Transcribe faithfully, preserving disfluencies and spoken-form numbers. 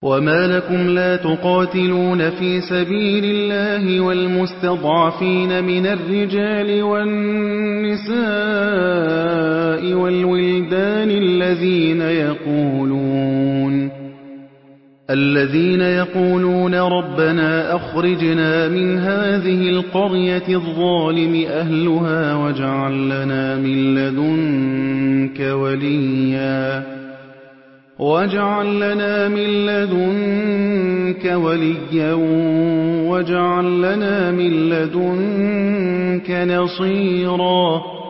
وَمَا لَكُمْ لَا تُقَاتِلُونَ فِي سَبِيلِ اللَّهِ وَالْمُسْتَضْعَفِينَ مِنَ الرِّجَالِ وَالنِّسَاءِ وَالْوِلْدَانِ الَّذِينَ يَقُولُونَ الَّذِينَ يَقُولُونَ رَبَّنَا أَخْرِجْنَا مِنْ هَٰذِهِ الْقَرْيَةِ الظَّالِمِ أَهْلُهَا وَاجْعَل لَّنَا مِن لَّدُنكَ وَلِيًّا وَاجْعَل لَّنَا مِن لَّدُنكَ وَلِيًّا وَاجْعَل لَّنَا مِن لَّدُنكَ نَصِيرًا